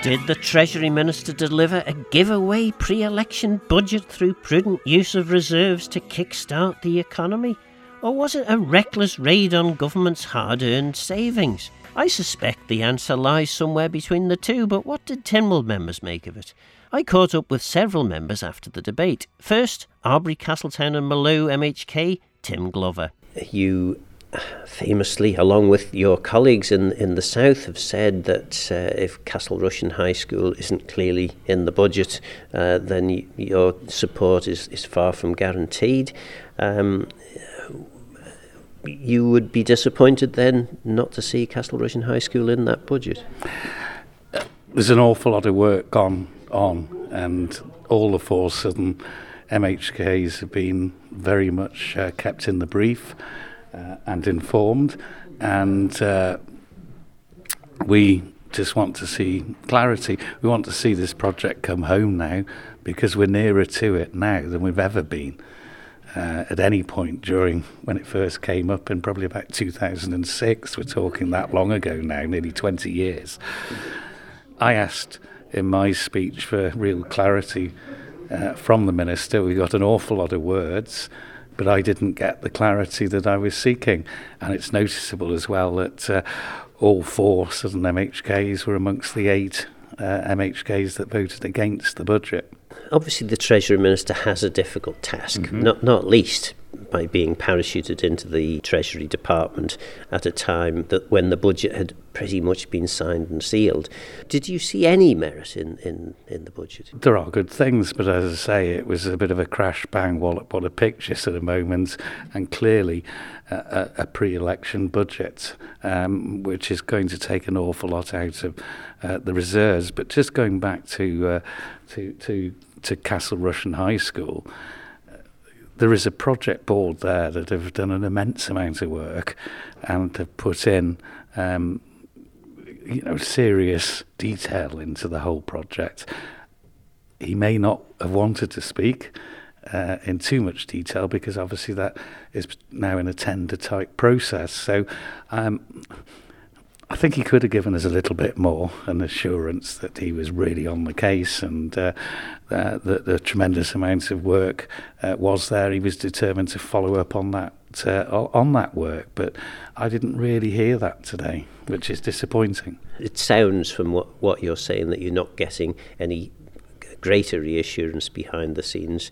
Did the Treasury Minister deliver a giveaway pre-election budget through prudent use of reserves to kickstart the economy? Or was it a reckless raid on government's hard-earned savings? I suspect the answer lies somewhere between the two, but what did Tynwald members make of it? I caught up with several members after the debate. First, Arbury, Castletown and Mallow MHK, Tim Glover. You famously, along with your colleagues in the south, have said that if Castle Rushen High School isn't clearly in the budget, then your support is far from guaranteed. You would be disappointed then not to see Castle Rushen High School in that budget? There's an awful lot of work gone on, and all the four southern MHKs have been very much kept in the brief and informed, and we just want to see clarity. We want to see this project come home now, because we're nearer to it now than we've ever been at any point during when it first came up in probably about 2006. We're talking that long ago now, nearly 20 years. I asked in my speech for real clarity from the Minister. We got an awful lot of words, but I didn't get the clarity that I was seeking. And it's noticeable as well that all four southern MHKs were amongst the 8 MHKs that voted against the budget. Obviously, the Treasury Minister has a difficult task, not least by being parachuted into the Treasury Department at a time that when the budget had pretty much been signed and sealed. Did you see any merit in the budget? There are good things, but as I say, it was a bit of a crash bang wallop what a picture at the moment, and clearly a pre-election budget, which is going to take an awful lot out of the reserves. But just going back to Castle Rushen High School, there is a project board there that have done an immense amount of work and have put in serious detail into the whole project. He may not have wanted to speak in too much detail, because obviously that is now in a tender type process. So I think he could have given us a little bit more, an assurance that he was really on the case, and the tremendous amount of work was there. He was determined to follow up on that work, but I didn't really hear that today, which is disappointing. It sounds from what you're saying that you're not getting any greater reassurance behind the scenes.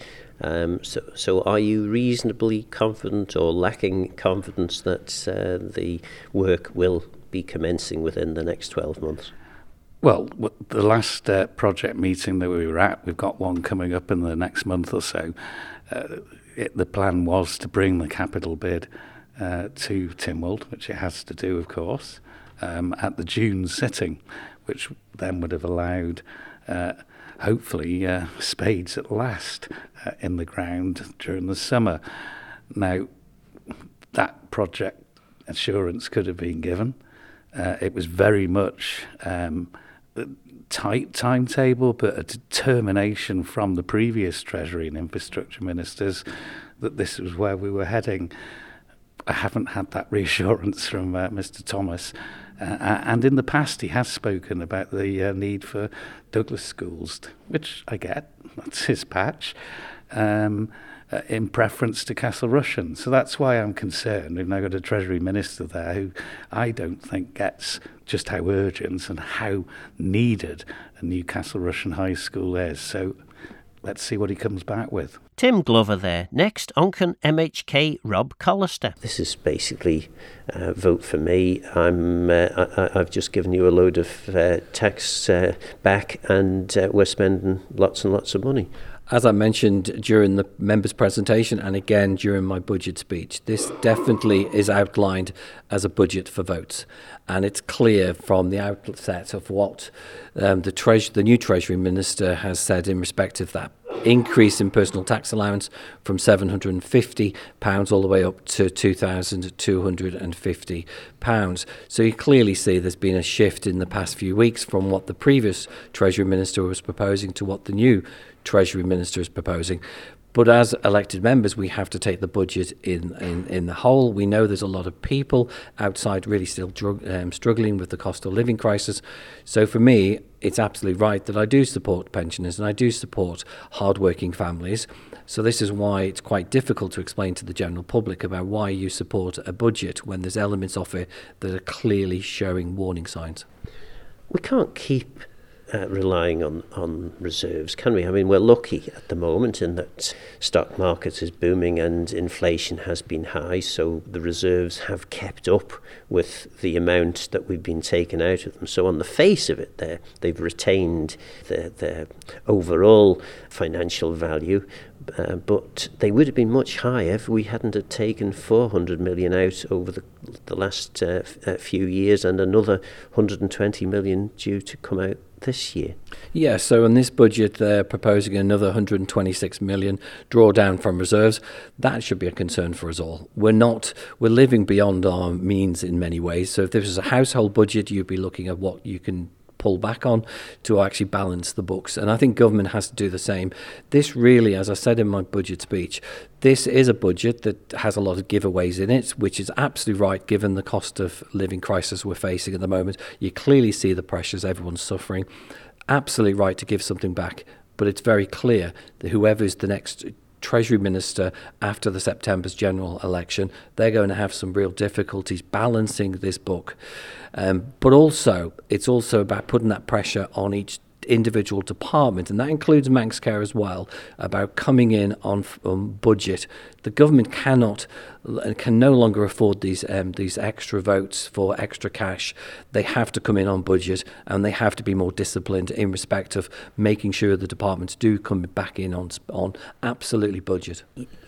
So are you reasonably confident or lacking confidence that the work will be commencing within the next 12 months? Well, the last project meeting that we were at, we've got one coming up in the next month or so. The plan was to bring the capital bid to Tynwald, which it has to do, of course, at the June sitting, which then would have allowed, hopefully, spades at last in the ground during the summer. Now, that project assurance could have been given. It was very much tight timetable, but a determination from the previous Treasury and Infrastructure Ministers that this was where we were heading. I haven't had that reassurance from Mr Thomas. And in the past, he has spoken about the need for Douglas schools, which I get, that's his patch, in preference to Castle Rushen. So that's why I'm concerned. We've now got a Treasury Minister there who I don't think gets just how urgent and how needed a new Castle Rushen High School is. So let's see what he comes back with. Tim Glover there. Next, Onchan MHK Rob Collister. This is basically vote for me. I've just given you a load of tax back, and we're spending lots and lots of money. As I mentioned during the members' presentation and again during my budget speech, this definitely is outlined as a budget for votes. And it's clear from the outset of what the new Treasury Minister has said in respect of that increase in personal tax allowance from £750 all the way up to £2,250. So you clearly see there's been a shift in the past few weeks from what the previous Treasury Minister was proposing to what the new Treasury Minister is proposing. But as elected members, we have to take the budget in the whole. We know there's a lot of people outside really still struggling with the cost of living crisis. So for me, it's absolutely right that I do support pensioners and I do support hard-working families. So this is why it's quite difficult to explain to the general public about why you support a budget when there's elements of it that are clearly showing warning signs. We can't keep relying on reserves, can we? I mean, we're lucky at the moment in that stock market is booming and inflation has been high, so the reserves have kept up with the amount that we've been taking out of them. So on the face of it, they've retained their overall financial value, but they would have been much higher if we hadn't have taken 400 million out over the last few years, and another 120 million due to come out this year. Yeah, so in this budget they're proposing another 126 million drawdown from reserves. That should be a concern for us all. We're living beyond our means in many ways. So if this was a household budget, you'd be looking at what you can pull back on to actually balance the books. And I think government has to do the same. This really, as I said in my budget speech, this is a budget that has a lot of giveaways in it, which is absolutely right given the cost of living crisis we're facing at the moment. You clearly see the pressures, everyone's suffering. Absolutely right to give something back, but it's very clear that whoever is the next Treasury Minister after the September's general election, they're going to have some real difficulties balancing this book. But also, it's also about putting that pressure on each individual department, and that includes Manx Care as well, about coming in on budget. The government can no longer afford these extra votes for extra cash. They have to come in on budget, and they have to be more disciplined in respect of making sure the departments do come back in on absolutely budget.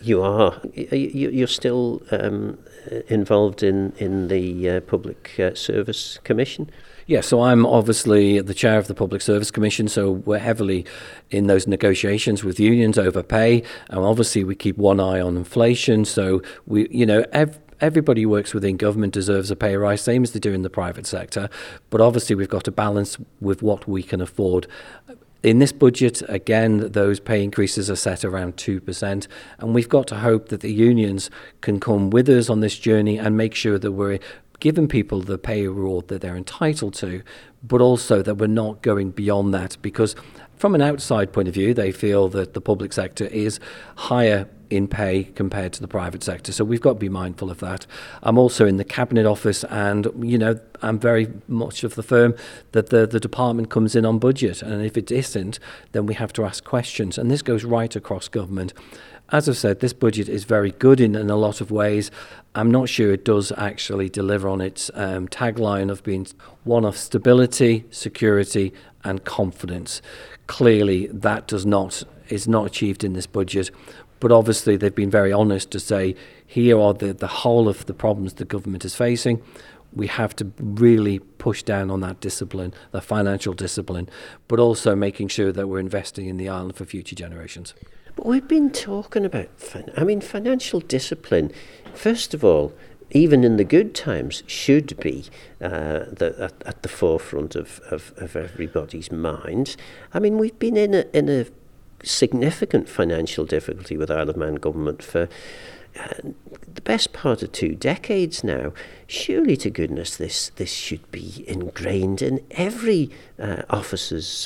You're still involved in the Public Service Commission? Yeah, so I'm obviously the chair of the Public Service Commission, so we're heavily in those negotiations with unions over pay, and obviously we keep one eye on inflation, so everybody who works within government deserves a pay rise, same as they do in the private sector, but obviously we've got to balance with what we can afford. In this budget, again, those pay increases are set around 2%, and we've got to hope that the unions can come with us on this journey and make sure that we're giving people the pay reward that they're entitled to, but also that we're not going beyond that, because from an outside point of view, they feel that the public sector is higher in pay compared to the private sector. So we've got to be mindful of that. I'm also in the Cabinet Office, and, I'm very much of the firm that the department comes in on budget. And if it isn't, then we have to ask questions. And this goes right across government. As I've said, this budget is very good in a lot of ways. I'm not sure it does actually deliver on its tagline of being one of stability, security and confidence. Clearly, that is not achieved in this budget. But obviously, they've been very honest to say, here are the whole of the problems the government is facing. We have to really push down on that discipline, the financial discipline, but also making sure that we're investing in the island for future generations. But we've been talking about, financial discipline, first of all, even in the good times, should be at the forefront of everybody's mind. I mean, we've been in a significant financial difficulty with Isle of Man government for the best part of 2 decades now. Surely to goodness this should be ingrained in every officer's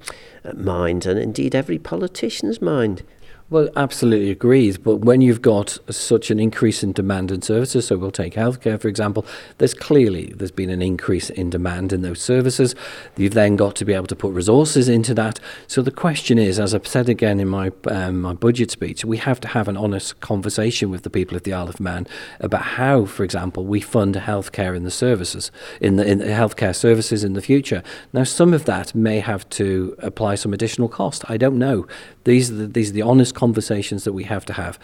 mind, and indeed every politician's mind. Well, absolutely agreed. But when you've got such an increase in demand in services, so we'll take healthcare, for example, there's been an increase in demand in those services. You've then got to be able to put resources into that. So the question is, as I've said again in my budget speech, we have to have an honest conversation with the people of the Isle of Man about how, for example, we fund healthcare in the services, in the healthcare services in the future. Now, some of that may have to apply some additional cost. I don't know. These are the honest conversations that we have to have.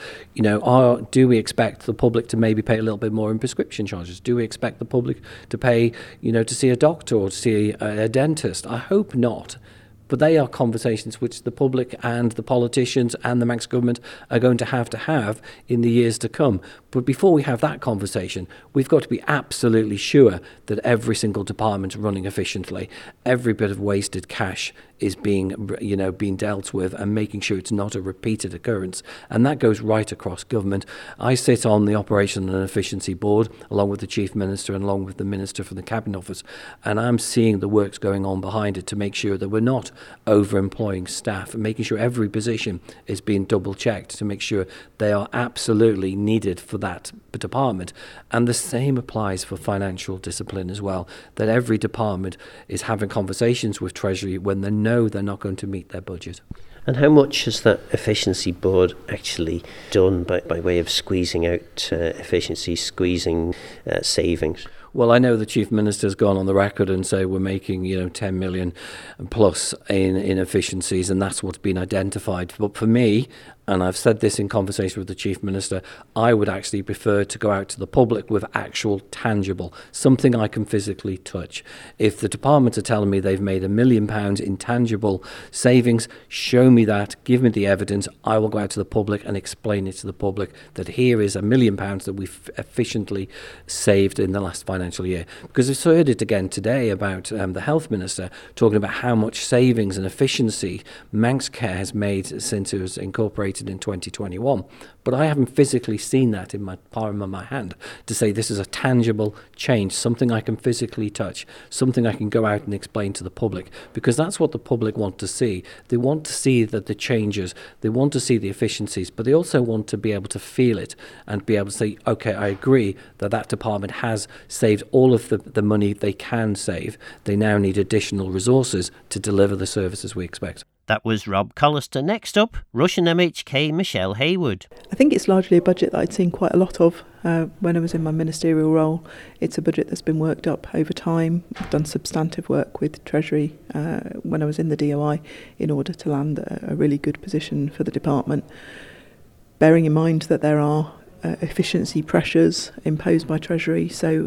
Do we expect the public to maybe pay a little bit more in prescription charges? Do we expect the public to pay, to see a doctor or to see a dentist? I hope not. But they are conversations which the public and the politicians and the Manx government are going to have in the years to come. But before we have that conversation, we've got to be absolutely sure that every single department is running efficiently. Every bit of wasted cash is being dealt with, and making sure it's not a repeated occurrence. And that goes right across government. I sit on the Operation and Efficiency Board, along with the Chief Minister and along with the Minister from the Cabinet Office, and I'm seeing the works going on behind it to make sure that we're not over-employing staff and making sure every position is being double-checked to make sure they are absolutely needed for that department. And the same applies for financial discipline as well, that every department is having conversations with Treasury when they know they're not going to meet their budget. And how much has that efficiency board actually done by way of squeezing out efficiency, squeezing savings? Well, I know the Chief Minister's gone on the record and say we're making 10 million plus in efficiencies, and that's what's been identified. But for me, and I've said this in conversation with the Chief Minister, I would actually prefer to go out to the public with actual tangible, something I can physically touch. If the departments are telling me they've made £1 million in tangible savings, show me that, give me the evidence. I will go out to the public and explain it to the public that here is £1 million that we've efficiently saved in the last financial year. Because I've heard it again today about the Health Minister talking about how much savings and efficiency Manx Care has made since it was incorporated in 2021, but I haven't physically seen that in my palm of my hand to say this is a tangible change, something I can physically touch, something I can go out and explain to the public, because that's what the public want to see. They want to see that the changes, they want to see the efficiencies, but they also want to be able to feel it and be able to say, okay, I agree that department has saved all of the money they can save. They now need additional resources to deliver the services we expect. That was Rob Collister. Next up, Russian MHK Michelle Haywood. I think it's largely a budget that I'd seen quite a lot of when I was in my ministerial role. It's a budget that's been worked up over time. I've done substantive work with Treasury when I was in the DOI in order to land a really good position for the department. Bearing in mind that there are efficiency pressures imposed by Treasury, so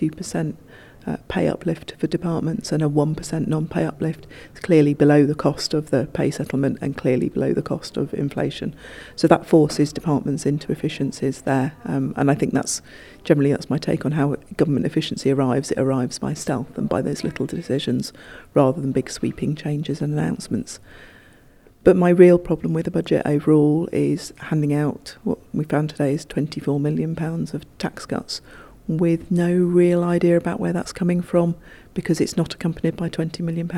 2% pay uplift for departments and a 1% non-pay uplift. It's clearly below the cost of the pay settlement and clearly below the cost of inflation. So that forces departments into efficiencies there. And I think that's my take on how government efficiency arrives. It arrives by stealth and by those little decisions rather than big sweeping changes and announcements. But my real problem with the budget overall is handing out what we found today is £24 million of tax cuts with no real idea about where that's coming from, because it's not accompanied by £24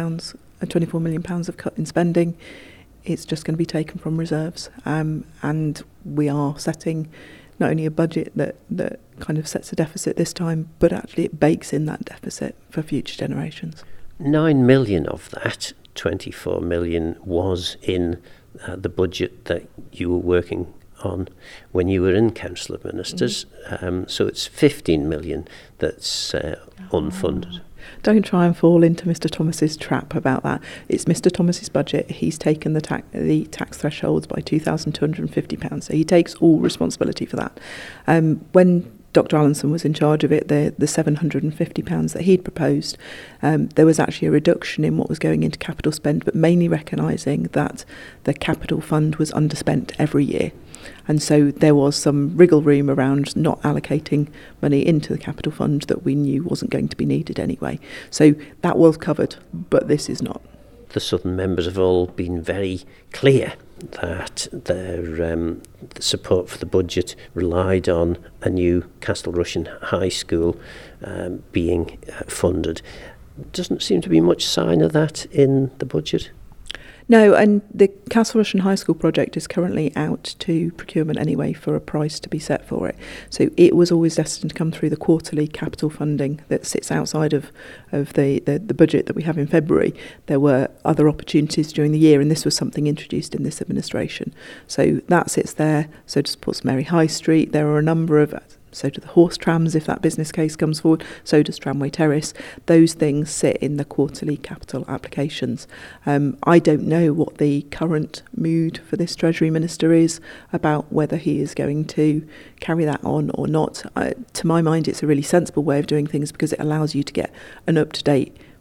million of cut in spending. It's just going to be taken from reserves. And we are setting not only a budget that kind of sets a deficit this time, but actually it bakes in that deficit for future generations. 9 million of that 24 million was in the budget that you were working on when you were in Council of Ministers. So it's 15 million that's unfunded. Don't try and fall into Mr Thomas's trap about that. It's Mr Thomas's budget. He's taken the tax thresholds by £2,250, so he takes all responsibility for that. When Dr Allinson was in charge of it, the £750 that he'd proposed, there was actually a reduction in what was going into capital spend, but mainly recognising that the capital fund was underspent every year. And so there was some wriggle room around not allocating money into the capital fund that we knew wasn't going to be needed anyway. So that was covered, but this is not. The Southern members have all been very clear that their support for the budget relied on a new Castle Rushen High School being funded. Doesn't seem to be much sign of that in the budget. No, and the Castle Rushen High School project is currently out to procurement anyway for a price to be set for it. So it was always destined to come through the quarterly capital funding that sits outside of the budget that we have in February. There were other opportunities during the year, and this was something introduced in this administration. So that sits there. So does Portsmouth High Street. There are a number of... So do the horse trams, if that business case comes forward. So does Tramway Terrace. Those things sit in the quarterly capital applications. I don't know what the current mood for this Treasury Minister is about whether he is going to carry that on or not. To my mind, it's a really sensible way of doing things because it allows you to get an up-to-date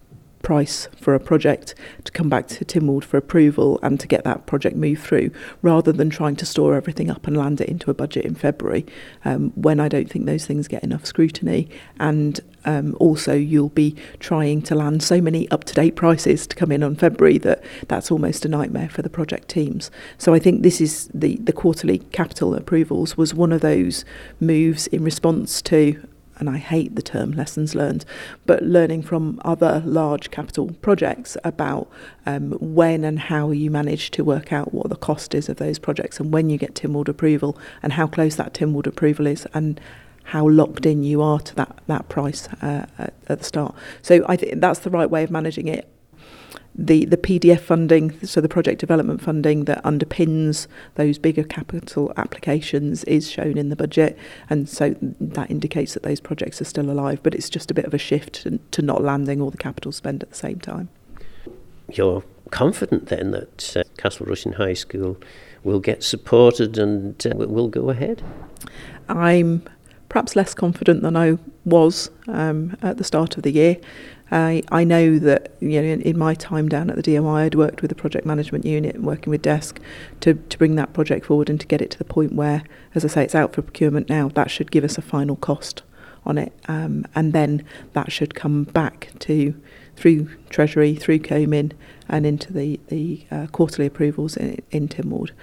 price for a project to come back to Tynwald for approval and to get that project moved through, rather than trying to store everything up and land it into a budget in February, when I don't think those things get enough scrutiny. And also you'll be trying to land so many up-to-date prices to come in on February that's almost a nightmare for the project teams. So I think this is the quarterly capital approvals was one of those moves in response to, and I hate the term lessons learned, but learning from other large capital projects about when and how you manage to work out what the cost is of those projects, and when you get Tynwald approval and how close that Tynwald approval is, and how locked in you are to that price at the start. So I think that's the right way of managing it. The PDF funding, so the project development funding that underpins those bigger capital applications, is shown in the budget, and so that indicates that those projects are still alive, but it's just a bit of a shift to not landing all the capital spend at the same time. You're confident then that Castle Rushen High School will get supported and will go ahead? I'm perhaps less confident than I was at the start of the year. I know that, in my time down at the DOI, I'd worked with the project management unit and working with Desk to bring that project forward and to get it to the point where, as I say, it's out for procurement now. That should give us a final cost on it, and then that should come back through Treasury, through COMIN, and into the quarterly approvals in Tynwald.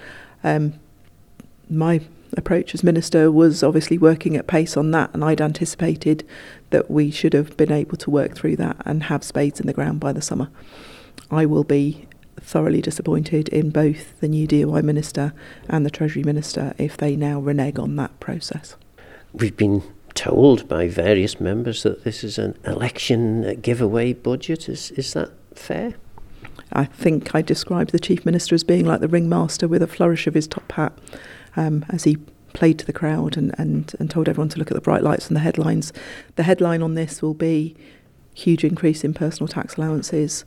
My approach as Minister was obviously working at pace on that, and I'd anticipated that we should have been able to work through that and have spades in the ground by the summer. I will be thoroughly disappointed in both the new DOI Minister and the Treasury Minister if they now renege on that process. We've been told by various members that this is an election giveaway budget. Is that fair? I think I described the Chief Minister as being like the ringmaster with a flourish of his top hat as he played to the crowd and told everyone to look at the bright lights and the headlines. The headline on this will be huge increase in personal tax allowances.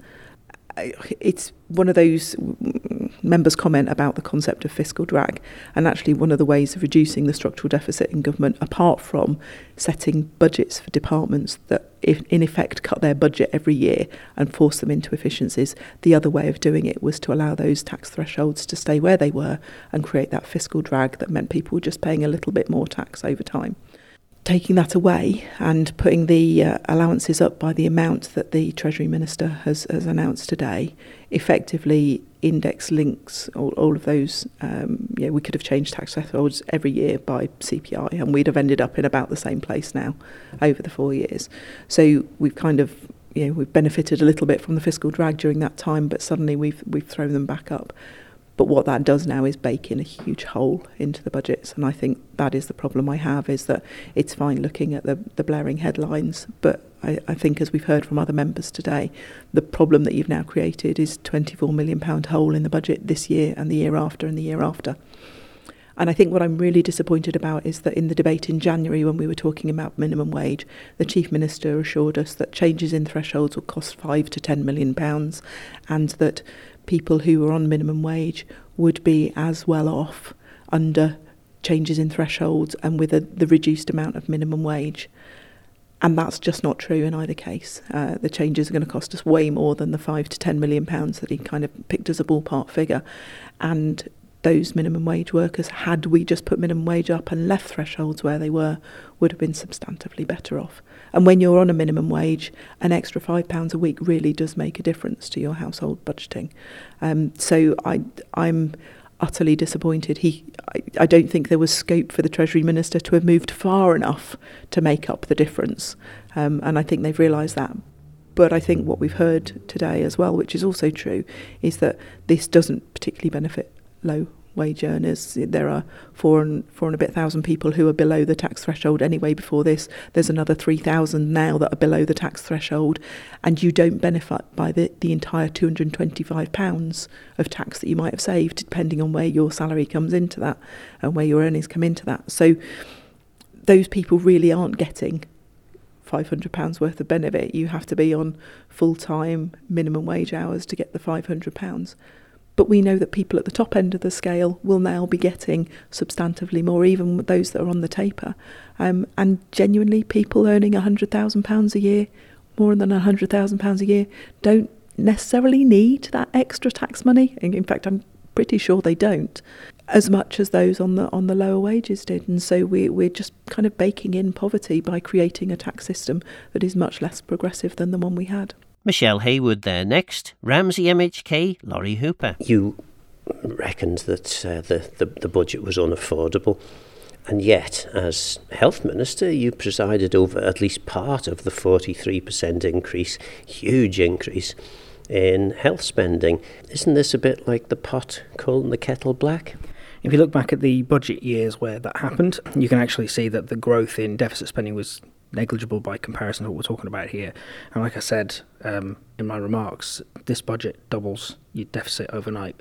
It's one of those members' comment about the concept of fiscal drag, and actually one of the ways of reducing the structural deficit in government, apart from setting budgets for departments that in effect cut their budget every year and force them into efficiencies, the other way of doing it was to allow those tax thresholds to stay where they were and create that fiscal drag that meant people were just paying a little bit more tax over time. Taking that away and putting the allowances up by the amount that the Treasury Minister has announced today effectively index links all of those. We could have changed tax thresholds every year by CPI and we'd have ended up in about the same place now over the 4 years. So we've kind of, we've benefited a little bit from the fiscal drag during that time, but suddenly we've thrown them back up. But what that does now is bake in a huge hole into the budgets, and I think that is the problem I have, is that it's fine looking at the blaring headlines, but I think, as we've heard from other members today, the problem that you've now created is £24 million hole in the budget this year and the year after and the year after. And I think what I'm really disappointed about is that in the debate in January, when we were talking about minimum wage, the Chief Minister assured us that changes in thresholds would cost £5 to £10 million, and that people who were on minimum wage would be as well off under changes in thresholds and with the reduced amount of minimum wage. And that's just not true in either case. The changes are going to cost us way more than the £5 to £10 million that he kind of picked as a ballpark figure. And those minimum wage workers, had we just put minimum wage up and left thresholds where they were, would have been substantively better off. And when you're on a minimum wage, an extra £5 a week really does make a difference to your household budgeting. So I'm utterly disappointed. I don't think there was scope for the Treasury Minister to have moved far enough to make up the difference. And I think they've realised that. But I think what we've heard today as well, which is also true, is that this doesn't particularly benefit low wage earners. There are 4,000 and a bit people who are below the tax threshold anyway before this. There's another 3,000 now that are below the tax threshold, and you don't benefit by the entire £225 of tax that you might have saved, depending on where your salary comes into that and where your earnings come into that. So those people really aren't getting £500 worth of benefit. You have to be on full-time minimum wage hours to get the £500. But we know that people at the top end of the scale will now be getting substantively more, even those that are on the taper. And genuinely, people earning £100,000 a year more than £100,000 a year don't necessarily need that extra tax money. In fact, I'm pretty sure they don't, as much as those on the lower wages did. And so we're just kind of baking in poverty by creating a tax system that is much less progressive than the one we had. Michelle Haywood there next. Ramsey MHK, Laurie Hooper. You reckoned that the budget was unaffordable, and yet as Health Minister you presided over at least part of the 43% increase, huge increase in health spending. Isn't this a bit like the pot calling the kettle black? If you look back at the budget years where that happened, you can actually see that the growth in deficit spending was negligible by comparison to what we're talking about here. And like I said in my remarks, this budget doubles your deficit overnight.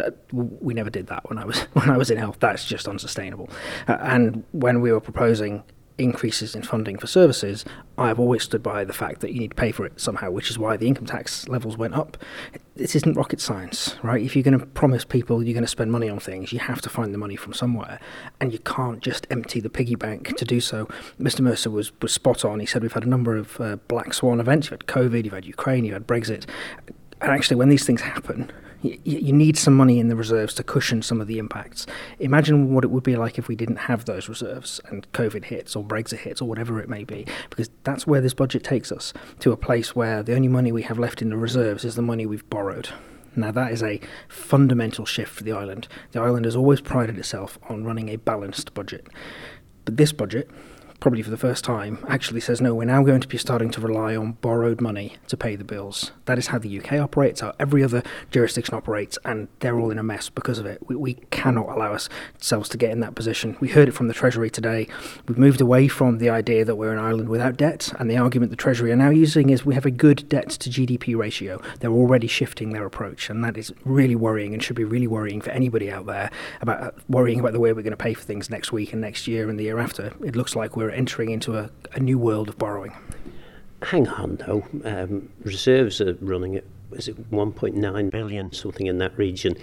We never did that when I was in health. That's just unsustainable. And when we were proposing increases in funding for services, I've always stood by the fact that you need to pay for it somehow, which is why the income tax levels went up. This isn't rocket science, right? If you're going to promise people you're going to spend money on things, you have to find the money from somewhere, and you can't just empty the piggy bank to do so. Mr. Mercer was spot on. He said we've had a number of black swan events. You've had COVID, you've had Ukraine, you've had Brexit. And actually, when these things happen, you need some money in the reserves to cushion some of the impacts. Imagine what it would be like if we didn't have those reserves and COVID hits or Brexit hits or whatever it may be, because that's where this budget takes us, to a place where the only money we have left in the reserves is the money we've borrowed. Now, that is a fundamental shift for the island. The island has always prided itself on running a balanced budget. But this budget, probably for the first time, actually says, no, we're now going to be starting to rely on borrowed money to pay the bills. That is how the UK operates, how every other jurisdiction operates, and they're all in a mess because of it. We cannot allow ourselves to get in that position. We heard it from the Treasury today. We've moved away from the idea that we're an island without debt, and the argument the Treasury are now using is we have a good debt to GDP ratio. They're already shifting their approach, and that is really worrying and should be really worrying for anybody out there about worrying about the way we're going to pay for things next week and next year and the year after. It looks like we're entering into a new world of borrowing. Hang on, though. Reserves are running at, is it 1.9 billion, something in that region?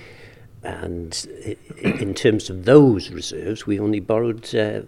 And in terms of those reserves, we only borrowed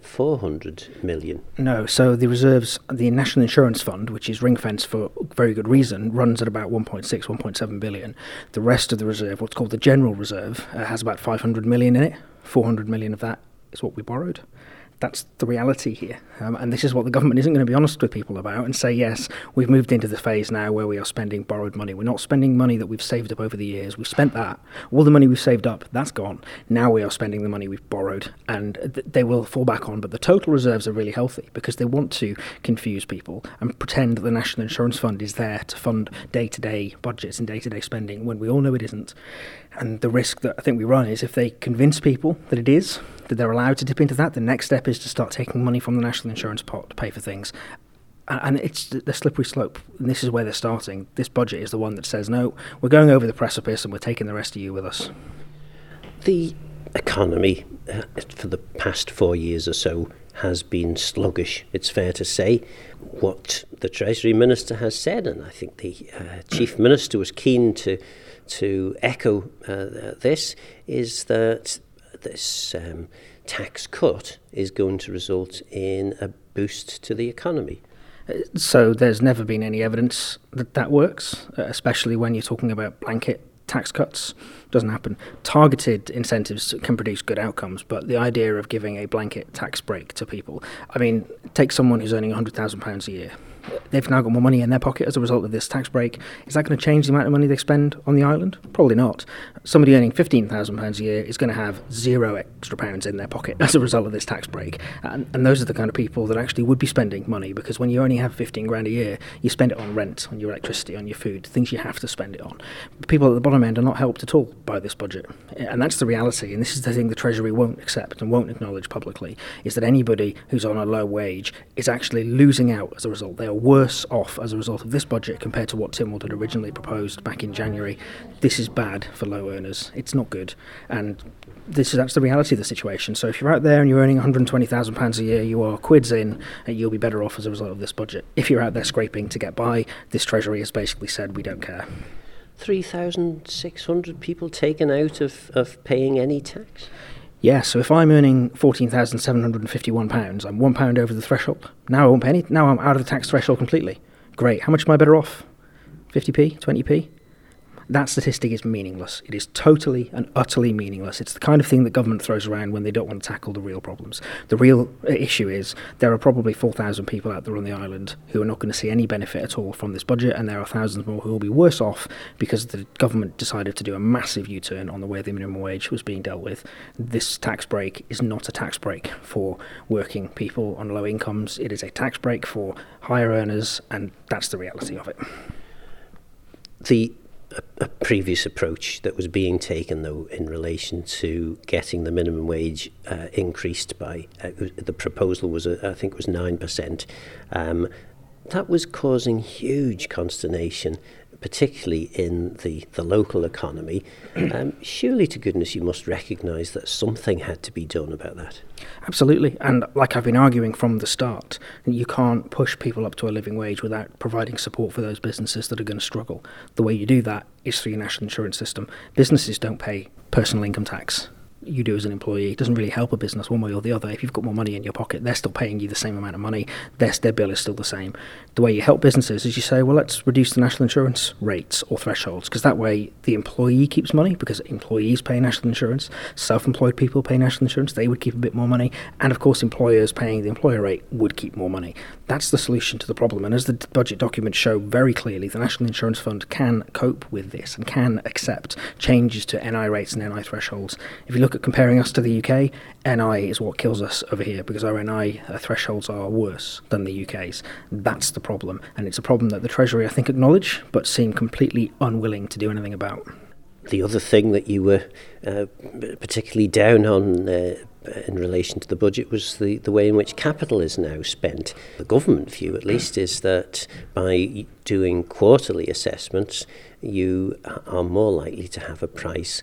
400 million. No, so the reserves, the National Insurance Fund, which is ring-fenced for very good reason, runs at about 1.6, 1.7 billion. The rest of the reserve, what's called the General Reserve, has about 500 million in it. 400 million of that is what we borrowed. That's the reality here. And this is what the government isn't going to be honest with people about and say, yes, we've moved into the phase now where we are spending borrowed money. We're not spending money that we've saved up over the years. We've spent that. All the money we've saved up, that's gone. Now we are spending the money we've borrowed, and they will fall back on. But the total reserves are really healthy because they want to confuse people and pretend that the National Insurance Fund is there to fund day-to-day budgets and day-to-day spending when we all know it isn't. And the risk that I think we run is if they convince people that it is, that they're allowed to dip into that, the next step is to start taking money from the national insurance pot to pay for things. And it's the slippery slope. And this is where they're starting. This budget is the one that says, no, we're going over the precipice and we're taking the rest of you with us. The economy for the past 4 years or so has been sluggish, it's fair to say. What the Treasury Minister has said, and I think the Chief Minister was keen to echo this, is that this tax cut is going to result in a boost to the economy. So there's never been any evidence that works, especially when you're talking about blanket tax cuts. Doesn't happen. Targeted incentives can produce good outcomes, but the idea of giving a blanket tax break to people, I mean, take someone who's earning £100,000 a year. They've now got more money in their pocket as a result of this tax break. Is that going to change the amount of money they spend on the island? Probably not. Somebody earning £15,000 a year is going to have £0 extra pounds in their pocket as a result of this tax break. And those are the kind of people that actually would be spending money, because when you only have 15 grand a year, you spend it on rent, on your electricity, on your food, things you have to spend it on. But people at the bottom end are not helped at all by this budget. And that's the reality. And this is the thing the Treasury won't accept and won't acknowledge publicly, is that anybody who's on a low wage is actually losing out as a result. They are worse off as a result of this budget compared to what Tynwald had originally proposed back in January. This is bad for low earners. It's not good. And that's the reality of the situation. So if you're out there and you're earning £120,000 a year, you are quids in, and you'll be better off as a result of this budget. If you're out there scraping to get by, this Treasury has basically said we don't care. 3,600 people taken out of paying any tax? Yeah, so if I'm earning £14,751, I'm £1 over the threshold. Now I won't pay any. Now I'm out of the tax threshold completely. Great. How much am I better off? 50p? 20p? That statistic is meaningless. It is totally and utterly meaningless. It's the kind of thing that government throws around when they don't want to tackle the real problems. The real issue is there are probably 4,000 people out there on the island who are not going to see any benefit at all from this budget, and there are thousands more who will be worse off because the government decided to do a massive U-turn on the way the minimum wage was being dealt with. This tax break is not a tax break for working people on low incomes. It is a tax break for higher earners, and that's the reality of it. A previous approach that was being taken, though, in relation to getting the minimum wage increased by, the proposal was, I think it was 9%, that was causing huge consternation, particularly in the local economy. Surely to goodness you must recognise that something had to be done about that. Absolutely, and like I've been arguing from the start, you can't push people up to a living wage without providing support for those businesses that are going to struggle. The way you do that is through your national insurance system. Businesses don't pay personal income tax. You do as an employee. It doesn't really help a business one way or the other. If you've got more money in your pocket, they're still paying you the same amount of money. Their bill is still the same. The way you help businesses is you say, well, let's reduce the national insurance rates or thresholds, because that way the employee keeps money, because employees pay national insurance, self-employed people pay national insurance, they would keep a bit more money, and of course employers paying the employer rate would keep more money. That's the solution to the problem, and as the budget documents show very clearly, the National Insurance Fund can cope with this and can accept changes to NI rates and NI thresholds. If you look at comparing us to the UK, NI is what kills us over here, because our NI thresholds are worse than the UK's. That's the problem, and it's a problem that the Treasury, I think, acknowledge, but seem completely unwilling to do anything about. The other thing that you were particularly down on in relation to the budget was the way in which capital is now spent. The government view, at least, is that by doing quarterly assessments, you are more likely to have a price,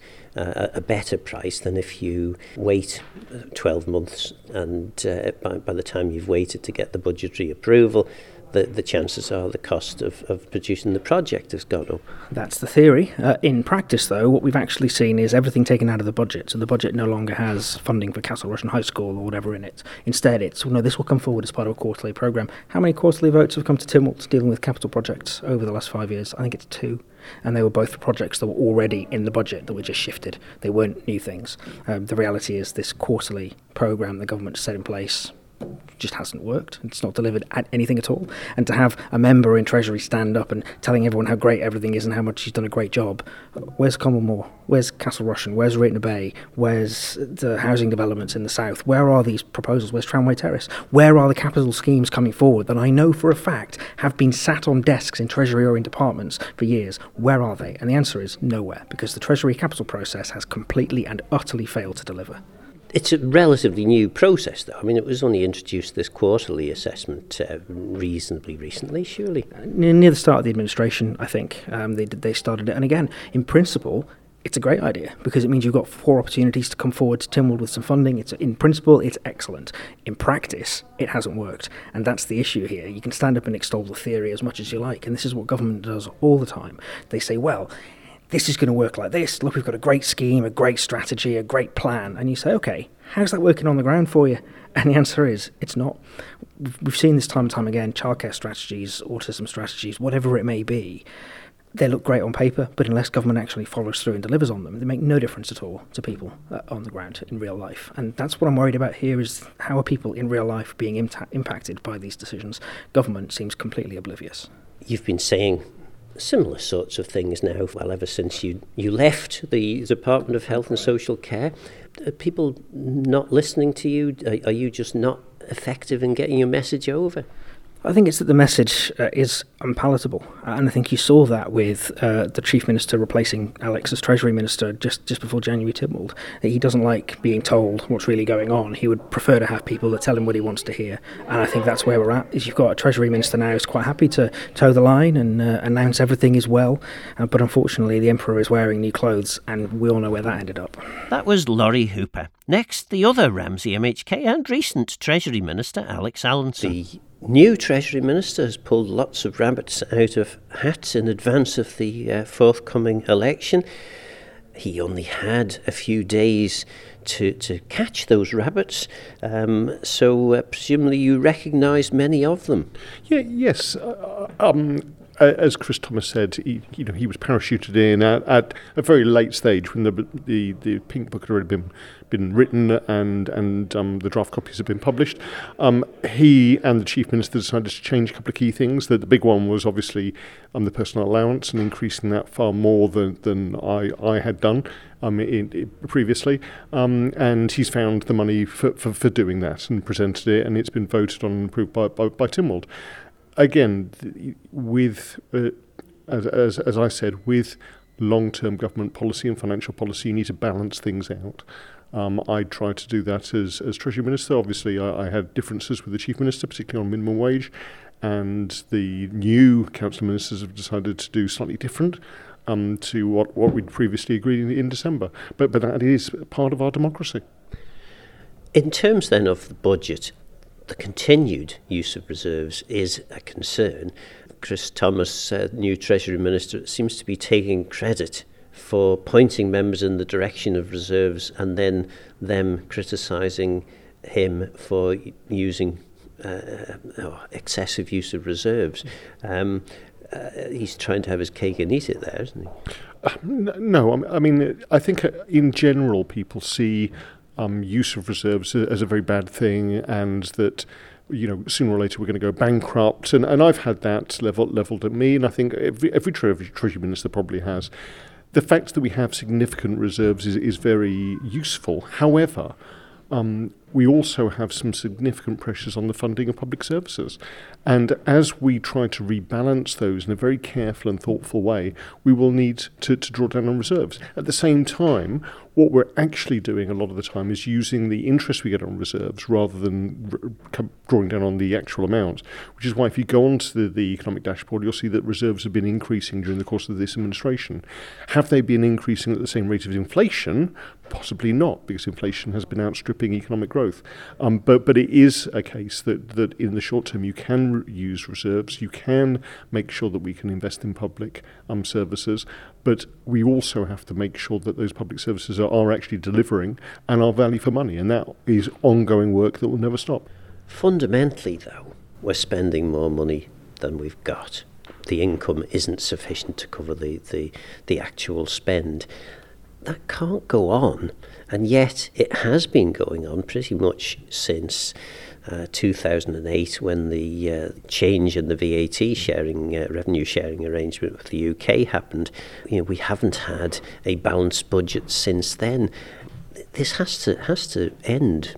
a better price than if you wait 12 months and by the time you've waited to get the budgetary approval, the chances are the cost of producing the project has gone up. That's the theory. In practice, though, what we've actually seen is everything taken out of the budget. So the budget no longer has funding for Castle Rushen High School or whatever in it. Instead, it's, no, this will come forward as part of a quarterly programme. How many quarterly votes have come to Tynwald dealing with capital projects over the last 5 years? I think it's 2. And they were both projects that were already in the budget that were just shifted. They weren't new things. The reality is this quarterly programme the government set in place just hasn't worked. It's not delivered anything at all. And to have a member in Treasury stand up and telling everyone how great everything is and how much he's done a great job. Where's Commonmore? Where's Castle Rushen? Where's Reitner Bay? Where's the housing developments in the south? Where are these proposals? Where's Tramway Terrace? Where are the capital schemes coming forward that I know for a fact have been sat on desks in Treasury or in departments for years? Where are they? And the answer is nowhere, because the Treasury capital process has completely and utterly failed to deliver. It's a relatively new process, though. I mean, it was only introduced, this quarterly assessment, reasonably recently, surely. Near the start of the administration, I think, they started it. And again, in principle, it's a great idea, because it means you've got 4 opportunities to come forward to Tynwald with some funding. In principle, it's excellent. In practice, it hasn't worked. And that's the issue here. You can stand up and extol the theory as much as you like, and this is what government does all the time. They say, well, this is going to work like this. Look, we've got a great scheme, a great strategy, a great plan. And you say, okay, how's that working on the ground for you? And the answer is, it's not. We've seen this time and time again, childcare strategies, autism strategies, whatever it may be. They look great on paper, but unless government actually follows through and delivers on them, they make no difference at all to people on the ground in real life. And that's what I'm worried about here, is how are people in real life being impacted by these decisions? Government seems completely oblivious. You've been saying similar sorts of things now, well, ever since you left the Department of Health and Social Care. Are people not listening to you? Are you just not effective in getting your message over? I think it's that the message is unpalatable, and I think you saw that with the Chief Minister replacing Alex as Treasury Minister just before January Tynwald. He doesn't like being told what's really going on. He would prefer to have people that tell him what he wants to hear, and I think that's where we're at. Is you've got a Treasury Minister now who's quite happy to toe the line and announce everything is well, but unfortunately the Emperor is wearing new clothes, and we all know where that ended up. That was Laurie Hooper. Next, the other Ramsey MHK and recent Treasury Minister, Alex Allinson. The new Treasury Minister has pulled lots of rabbits out of hats in advance of the forthcoming election. he only had a few days to catch those rabbits. So presumably you recognise many of them. Yes. As Chris Thomas said, he was parachuted in at a very late stage when the Pink Book had already been written and the draft copies had been published. He and the Chief Minister decided to change a couple of key things. The big one was obviously the personal allowance and increasing that far more than I had done previously. And he's found the money for doing that and presented it, and it's been voted on and approved by Tynwald. Again, as I said, with long-term government policy and financial policy, you need to balance things out. I tried to do that as Treasury Minister. Obviously, I had differences with the Chief Minister, particularly on minimum wage, and the new Council of Ministers have decided to do slightly different to what we'd previously agreed in December. But that is part of our democracy. In terms then of the budget, the continued use of reserves is a concern. Chris Thomas, new Treasury Minister, seems to be taking credit for pointing members in the direction of reserves and then them criticising him for using excessive use of reserves. He's trying to have his cake and eat it there, isn't he? No, I mean, I think in general people see use of reserves as a very bad thing, and that sooner or later we're going to go bankrupt, and I've had that levelled at me, and I think every Treasury Minister probably has. The fact that we have significant reserves is very useful. However, we also have some significant pressures on the funding of public services. And as we try to rebalance those in a very careful and thoughtful way, we will need to draw down on reserves. At the same time, what we're actually doing a lot of the time is using the interest we get on reserves rather than drawing down on the actual amount, which is why if you go onto the economic dashboard, you'll see that reserves have been increasing during the course of this administration. Have they been increasing at the same rate of inflation? Possibly not, because inflation has been outstripping economic growth. But it is a case that in the short term you can use reserves, you can make sure that we can invest in public services, but we also have to make sure that those public services are actually delivering and are value for money, and that is ongoing work that will never stop. Fundamentally, though, we're spending more money than we've got. The income isn't sufficient to cover the actual spend. That can't go on, and yet it has been going on pretty much since 2008, when the change in the VAT sharing, revenue sharing arrangement with the UK happened. We haven't had a balanced budget since then. This has to end.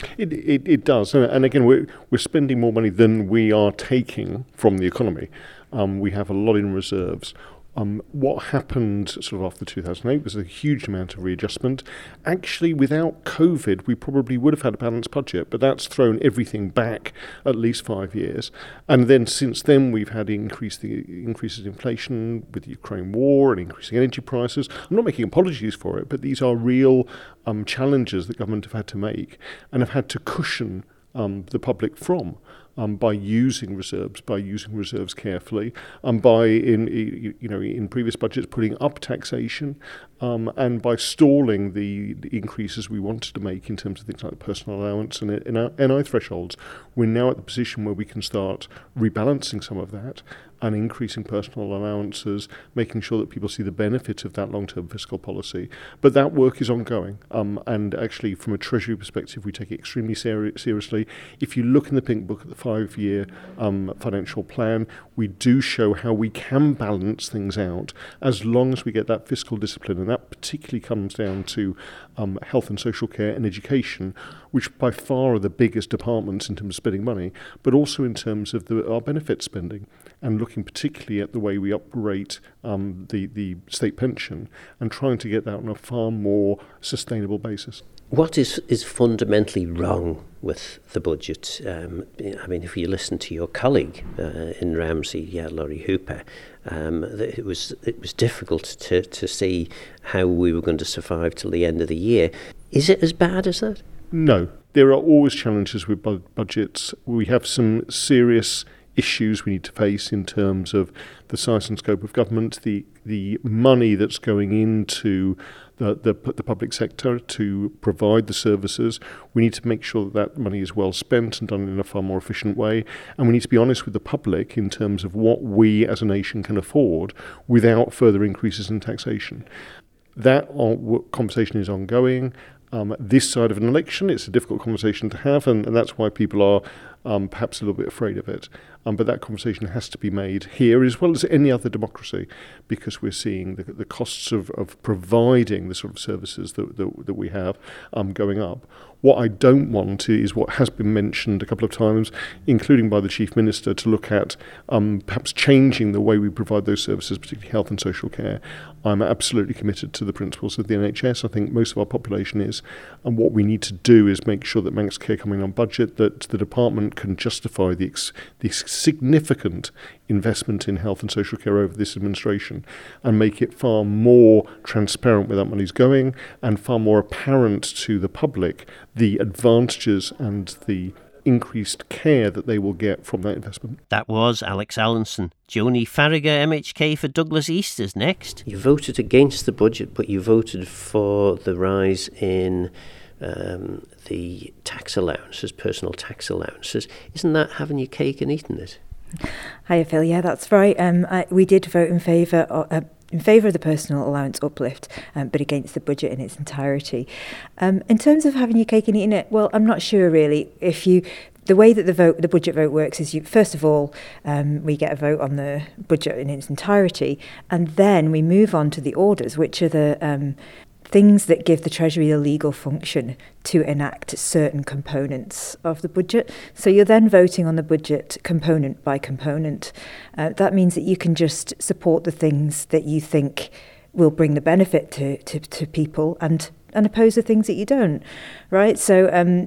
It does, and again, we're spending more money than we are taking from the economy. We have a lot in reserves. What happened sort of after 2008 was a huge amount of readjustment. Actually, without COVID, we probably would have had a balanced budget, but that's thrown everything back at least 5 years. And then since then, we've had increases in inflation with the Ukraine war and increasing energy prices. I'm not making apologies for it, but these are real challenges that government have had to make and have had to cushion the public from. By using reserves carefully, by in previous budgets putting up taxation, and by stalling the increases we wanted to make in terms of things like personal allowance and NI thresholds. We're now at the position where we can start rebalancing some of that and increasing personal allowances, making sure that people see the benefit of that long-term fiscal policy. But that work is ongoing, and actually from a Treasury perspective, we take it extremely seriously. If you look in the Pink Book at the 5-year financial plan, we do show how we can balance things out as long as we get that fiscal discipline, and that particularly comes down to health and social care and education, which by far are the biggest departments in terms of spending money, but also in terms of our benefit spending, and looking particularly at the way we uprate the state pension and trying to get that on a far more sustainable basis. What is fundamentally wrong with the budget? I mean, if you listen to your colleague in Ramsey, Laurie Hooper, it was difficult to see how we were going to survive till the end of the year. Is it as bad as that? No. There are always challenges with budgets. We have some serious issues we need to face in terms of the size and scope of government, the money that's going into the public sector to provide the services. We need to make sure that money is well spent and done in a far more efficient way. And we need to be honest with the public in terms of what we as a nation can afford without further increases in taxation. That conversation is ongoing. This side of an election, it's a difficult conversation to have, and that's why people are perhaps a little bit afraid of it. But that conversation has to be made here as well as any other democracy, because we're seeing the costs of providing the sort of services that we have going up. What I don't want is what has been mentioned a couple of times, including by the Chief Minister, to look at perhaps changing the way we provide those services, particularly health and social care. I'm absolutely committed to the principles of the NHS. I think most of our population is. And what we need to do is make sure that Manx Care coming on budget, that the department can justify the significant investment in health and social care over this administration and make it far more transparent where that money's going and far more apparent to the public the advantages and the increased care that they will get from that investment. That was Alex Allinson. Joni Farragher, MHK for Douglas East, is next. You voted against the budget, but you voted for the rise in the tax allowances, personal tax allowances. Isn't that having your cake and eating it? Hiya, Phil. Yeah, that's right. We did vote in favour of the personal allowance uplift, but against the budget in its entirety. In terms of having your cake and eating it, well, I'm not sure really. The way that the budget vote works is, first of all, we get a vote on the budget in its entirety, and then we move on to the orders, which are the things that give the Treasury the legal function to enact certain components of the budget. So you're then voting on the budget component by component. That means that you can just support the things that you think will bring the benefit to people and oppose the things that you don't, right? So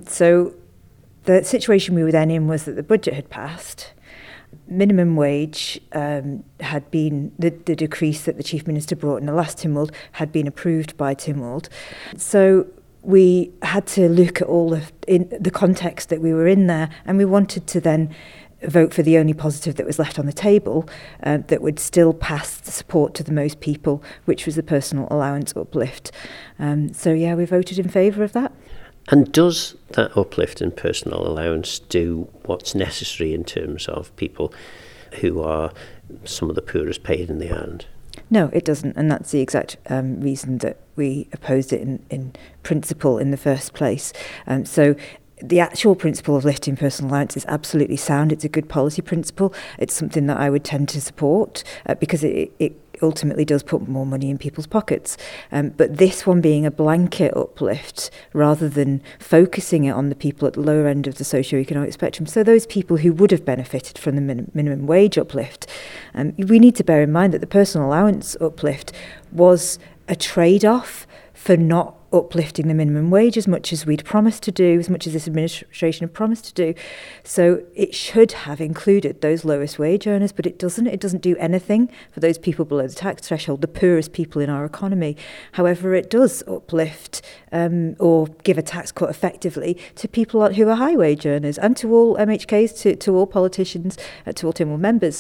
the situation we were then in was that the budget had passed. Minimum wage had been, the decrease that the Chief Minister brought in the last Tynwald had been approved by Tynwald. So we had to look at all of in the context that we were in there, and we wanted to then vote for the only positive that was left on the table that would still pass the support to the most people, which was the personal allowance uplift. So yeah, we voted in favour of that. And does that uplift in personal allowance do what's necessary in terms of people who are some of the poorest paid in the island? No, it doesn't, and that's the exact reason that we opposed it in principle in the first place. So the actual principle of lifting personal allowance is absolutely sound. It's a good policy principle. It's something that I would tend to support because it ultimately does put more money in people's pockets. But this one being a blanket uplift rather than focusing it on the people at the lower end of the socio-economic spectrum, so those people who would have benefited from the minimum wage uplift, we need to bear in mind that the personal allowance uplift was a trade-off for not uplifting the minimum wage as much as we'd promised to do, as much as this administration had promised to do. So it should have included those lowest wage earners, but it doesn't. It doesn't do anything for those people below the tax threshold, the poorest people in our economy. However, it does uplift or give a tax cut effectively to people who are high wage earners and to all MHKs, to all politicians, to all Tynwald members.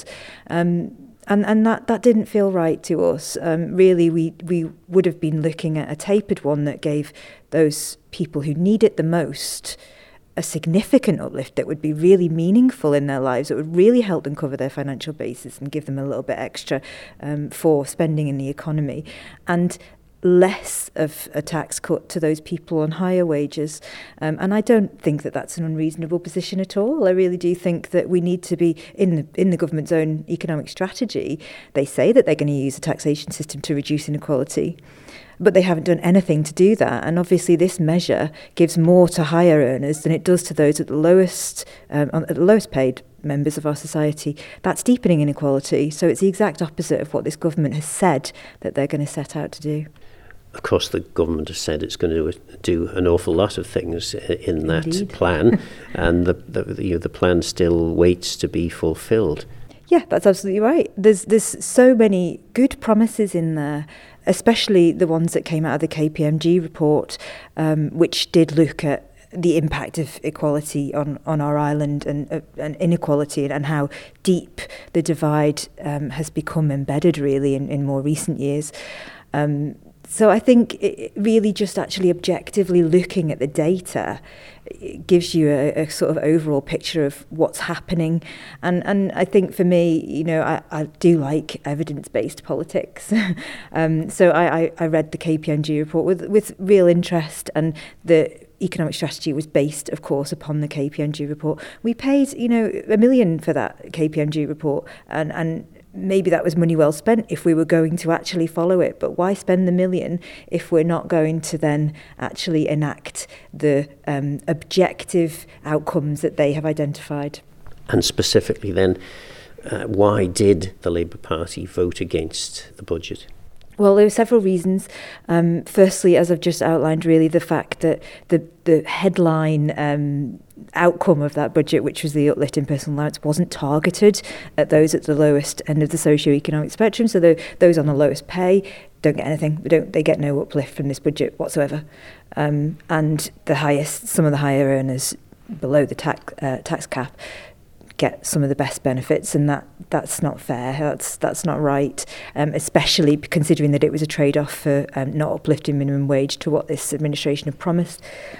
And that didn't feel right to us. Really, we would have been looking at a tapered one that gave those people who need it the most a significant uplift that would be really meaningful in their lives. It would really help them cover their financial basis and give them a little bit extra for spending in the economy. And less of a tax cut to those people on higher wages. And I don't think that that's an unreasonable position at all. I really do think that we need to be, in the government's own economic strategy, they say that they're going to use a taxation system to reduce inequality, but they haven't done anything to do that. And obviously this measure gives more to higher earners than it does to those at the lowest paid members of our society. That's deepening inequality. So it's the exact opposite of what this government has said that they're going to set out to do. Of course, the government has said it's going to do an awful lot of things in that Indeed. plan, and the plan still waits to be fulfilled. Yeah, that's absolutely right. There's so many good promises in there, especially the ones that came out of the KPMG report, which did look at the impact of equality on our island and inequality and how deep the divide has become embedded really in more recent years. So I think it really just actually objectively looking at the data gives you a sort of overall picture of what's happening. And I think for me, I do like evidence-based politics. So I read the KPMG report with real interest, and the economic strategy was based, of course, upon the KPMG report. We paid, $1 million for that KPMG report, and maybe that was money well spent if we were going to actually follow it. But why spend the $1 million if we're not going to then actually enact the objective outcomes that they have identified? And specifically then, why did the Labour Party vote against the budget? Well, there were several reasons. Firstly, as I've just outlined, really the fact that the headline outcome of that budget, which was the uplift in personal allowance, wasn't targeted at those at the lowest end of the socio-economic spectrum. So those on the lowest pay don't get anything. They get no uplift from this budget whatsoever. And some of the higher earners below the tax cap get some of the best benefits, and that's not fair. That's not right, especially considering that it was a trade-off for not uplifting minimum wage to what this administration had promised.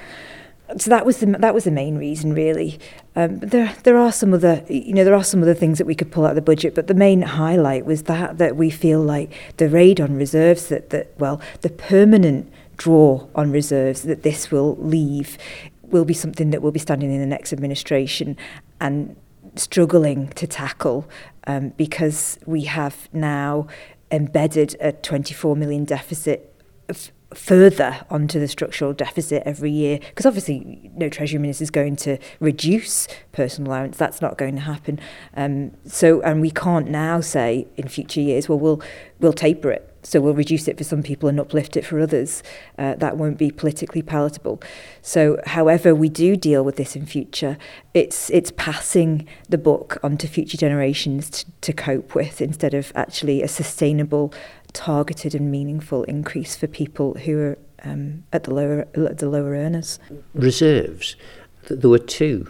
So that was the main reason, really. But there are some other things that we could pull out of the budget, but the main highlight was that we feel like the raid on reserves, the permanent draw on reserves that this will leave will be something that will be standing in the next administration and struggling to tackle, because we have now embedded a 24 million deficit further onto the structural deficit every year, because obviously no Treasury Minister is going to reduce personal allowance. That's not going to happen. And we can't now say in future years, well, we'll taper it. So we'll reduce it for some people and uplift it for others. That won't be politically palatable. So however we do deal with this in future, it's passing the buck onto future generations to cope with, instead of actually a sustainable, targeted and meaningful increase for people who are at the lower earners. Reserves. There were two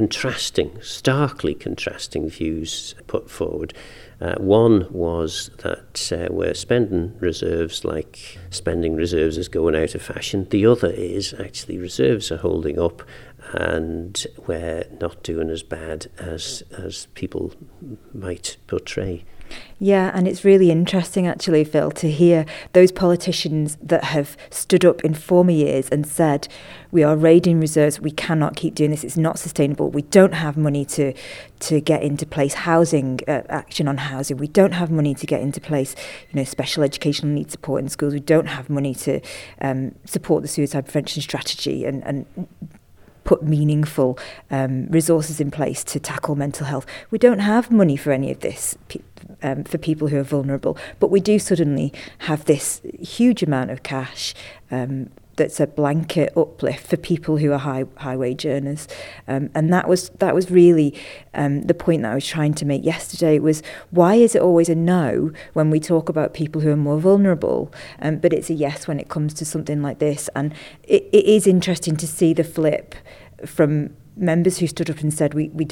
starkly contrasting views put forward. One was that we're spending reserves like spending reserves is going out of fashion. The other is actually reserves are holding up and we're not doing as bad as people might portray. Yeah, and it's really interesting actually, Phil, to hear those politicians that have stood up in former years and said, we are raiding reserves, we cannot keep doing this, it's not sustainable, we don't have money to get into place housing, action on housing, we don't have money to get into place, special educational needs support in schools, we don't have money to support the suicide prevention strategy and put meaningful resources in place to tackle mental health. We don't have money for any of this for people who are vulnerable, but we do suddenly have this huge amount of cash that's a blanket uplift for people who are high wage earners, and that was really the point that I was trying to make yesterday. Was why is it always a no when we talk about people who are more vulnerable, but it's a yes when it comes to something like this? And it is interesting to see the flip from members who stood up and said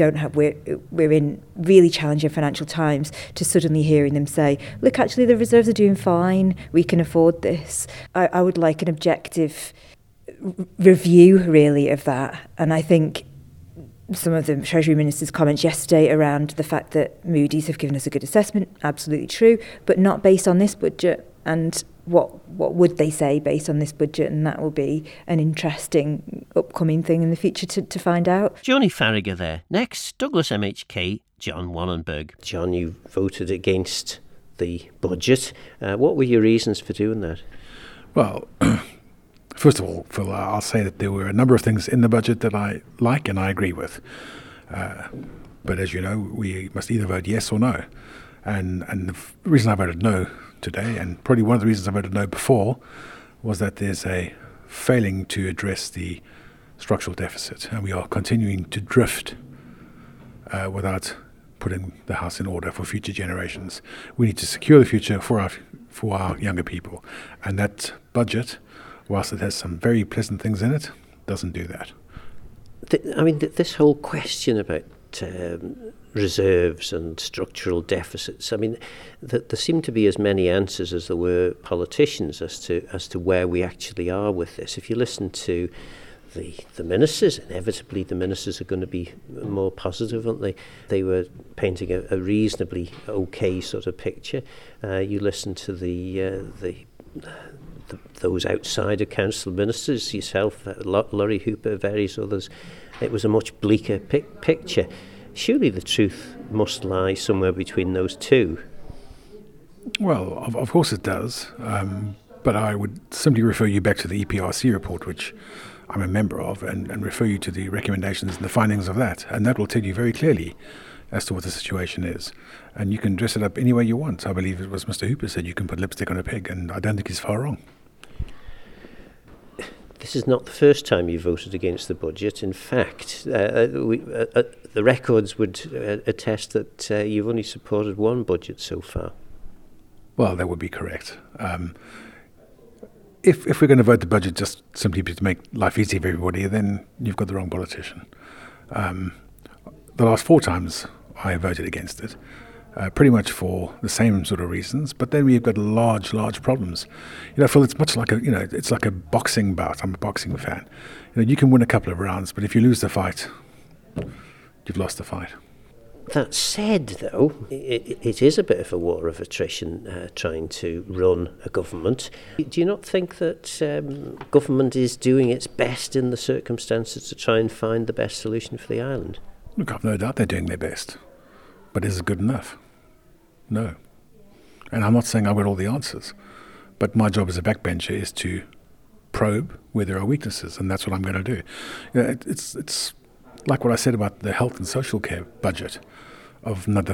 we're in really challenging financial times, to suddenly hearing them say, look, actually the reserves are doing fine, we can afford this. I would like an objective review really of that. And I think some of the Treasury Minister's comments yesterday around the fact that Moody's have given us a good assessment, absolutely true, but not based on this budget. And what would they say based on this budget? And that will be an interesting upcoming thing in the future to find out. Joni Farragher there. Next, Douglas MHK, John Wallenberg. John, you voted against the budget. What were your reasons for doing that? Well, first of all, Phil, I'll say that there were a number of things in the budget that I like and I agree with. But as you know, we must either vote yes or no. And the reason I voted no today, and probably one of the reasons I voted no before, was that there's a failing to address the structural deficit, and we are continuing to drift without putting the house in order for future generations. We need to secure the future for our younger people, and that budget, whilst it has some very pleasant things in it, doesn't do that. This whole question about reserves and structural deficits, there seem to be as many answers as there were politicians as to where we actually are with this. If you listen to the ministers, inevitably the ministers are going to be more positive, aren't they? They were painting a reasonably okay sort of picture. You listen to those outside of council ministers, yourself, Laurie Hooper, various others. It was a much bleaker picture. Surely the truth must lie somewhere between those two. Well, of course it does. But I would simply refer you back to the EPRC report, which I'm a member of, and refer you to the recommendations and the findings of that. And that will tell you very clearly as to what the situation is. And you can dress it up any way you want. I believe it was Mr. Hooper said you can put lipstick on a pig, and I don't think he's far wrong. This is not the first time you voted against the budget. In fact, the records would attest that you've only supported one budget so far. Well, that would be correct. If we're going to vote the budget just simply to make life easy for everybody, then you've got the wrong politician. The last 4 times I voted against it, pretty much for the same sort of reasons, but then we've got large problems. Phil, it's much like it's like a boxing bout. I'm a boxing fan. You can win a couple of rounds, but if you lose the fight, you've lost the fight. That said, though, it is a bit of a war of attrition trying to run a government. Do you not think that government is doing its best in the circumstances to try and find the best solution for the island? Look, I've no doubt they're doing their best. But is it good enough? No. And I'm not saying I've got all the answers. But my job as a backbencher is to probe where there are weaknesses, and that's what I'm going to do. It's like what I said about the health and social care budget of another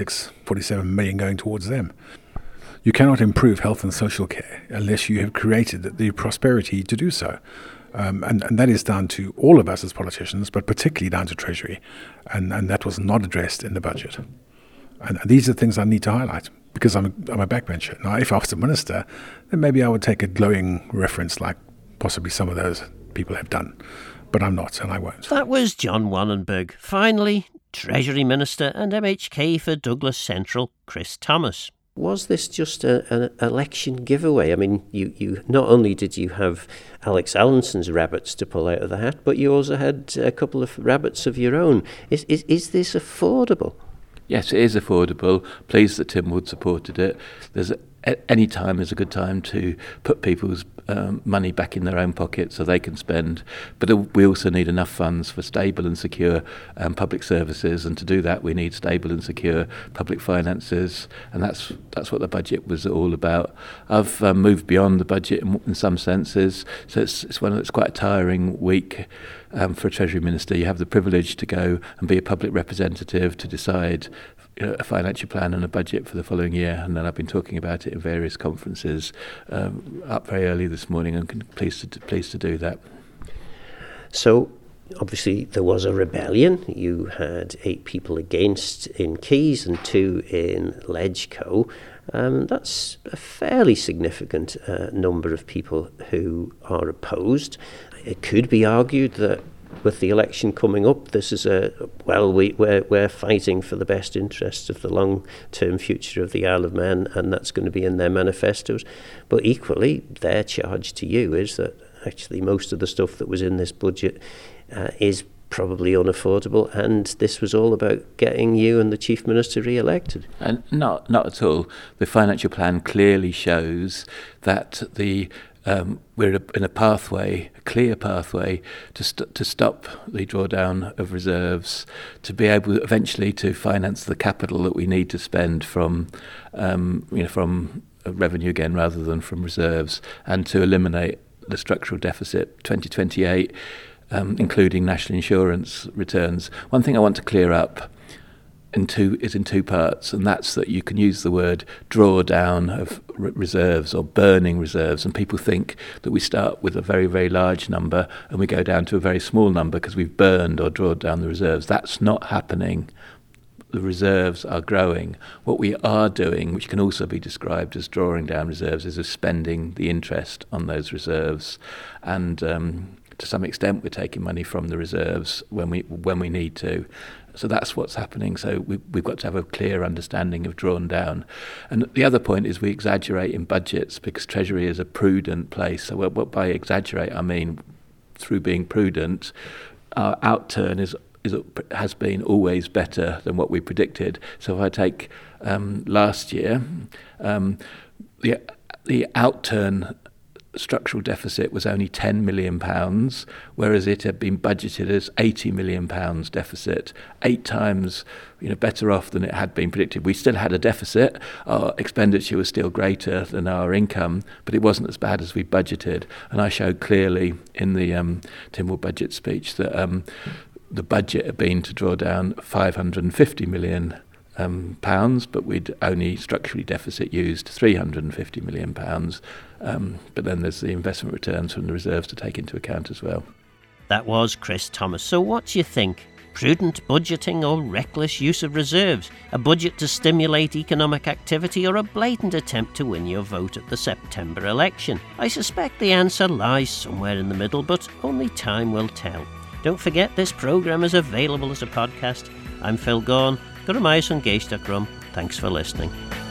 47 million going towards them. You cannot improve health and social care unless you have created the prosperity to do so. And that is down to all of us as politicians, but particularly down to Treasury. And that was not addressed in the budget. And these are things I need to highlight because I'm a backbencher. Now, if I was a minister, then maybe I would take a glowing reference like possibly some of those people have done. But I'm not, and I won't. That was John Wannenberg. Finally, Treasury Minister and MHK for Douglas Central, Chris Thomas. Was this just an election giveaway? You not only did you have Alex Allinson's rabbits to pull out of the hat, but you also had a couple of rabbits of your own. Is this affordable? Yes, it is affordable. Pleased that Tim Wood supported it. Any time is a good time to put people's money back in their own pocket so they can spend. But we also need enough funds for stable and secure public services, and to do that we need stable and secure public finances, and that's what the budget was all about. I've moved beyond the budget in some senses, so it's quite a tiring week for a Treasury Minister. You have the privilege to go and be a public representative to decide a financial plan and a budget for the following year, and then I've been talking about it in various conferences up very early this morning, and pleased to do that. So obviously there was a rebellion. You had 8 people against in Keys and 2 in Ledgeco. That's a fairly significant number of people who are opposed. It could be argued that with the election coming up, this is we're fighting for the best interests of the long-term future of the Isle of Man, and that's going to be in their manifestos. But equally, their charge to you is that actually most of the stuff that was in this budget is probably unaffordable, and this was all about getting you and the Chief Minister re-elected. And not at all. The financial plan clearly shows that we're in a clear pathway to stop the drawdown of reserves, to be able eventually to finance the capital that we need to spend from revenue again rather than from reserves, and to eliminate the structural deficit 2028, including national insurance returns. One thing I want to clear up is in 2 parts, and that's that you can use the word drawdown of reserves or burning reserves, and people think that we start with a very, very large number and we go down to a very small number because we've burned or drawn down the reserves. That's not happening. The reserves are growing. What we are doing, which can also be described as drawing down reserves, is spending the interest on those reserves. And to some extent we're taking money from the reserves when we need to. So that's what's happening. So we've got to have a clear understanding of drawn down. And the other point is we exaggerate in budgets because Treasury is a prudent place. So what by exaggerate I mean through being prudent, our outturn has been always better than what we predicted. So if I take last year, the outturn structural deficit was only £10 million, whereas it had been budgeted as £80 million deficit, 8 times better off than it had been predicted. We still had a deficit. Our expenditure was still greater than our income, but it wasn't as bad as we budgeted. And I showed clearly in the Tynwald budget speech that the budget had been to draw down £550 million, but we'd only structurally deficit used £350 million. But then there's the investment returns from the reserves to take into account as well. That was Chris Thomas. So what do you think? Prudent budgeting or reckless use of reserves? A budget to stimulate economic activity or a blatant attempt to win your vote at the September election? I suspect the answer lies somewhere in the middle, but only time will tell. Don't forget this programme is available as a podcast. I'm Phil Gaughan. Thanks for listening.